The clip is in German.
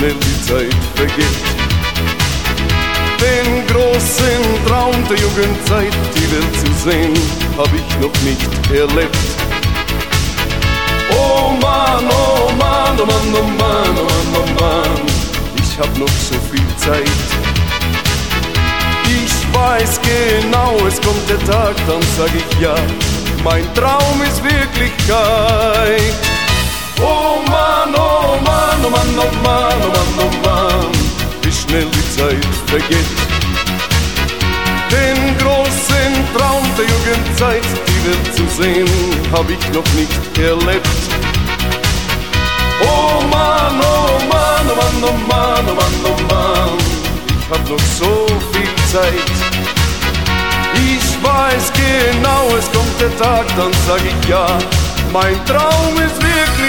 schnell die Zeit vergeht. Den großen Traum der Jugendzeit, die Welt zu sehen, hab ich noch nicht erlebt. Oh Mann, oh Mann, oh Mann, oh Mann, oh Mann, oh Mann, ich hab noch so viel Zeit. Ich weiß genau, es kommt der Tag, dann sag ich ja, mein Traum ist Wirklichkeit. Oh Mann, oh Mann, oh Mann, oh Mann, oh Mann, oh Mann, wie schnell die Zeit vergeht. Den großen Traum der Jugendzeit, die Welt zu sehen, hab ich noch nicht erlebt. Oh Mann, oh Mann, oh Mann, oh Mann, oh Mann, oh Mann, ich hab noch so viel Zeit. Ich weiß genau, es kommt der Tag, dann sag ich ja, mein Traum ist wirklich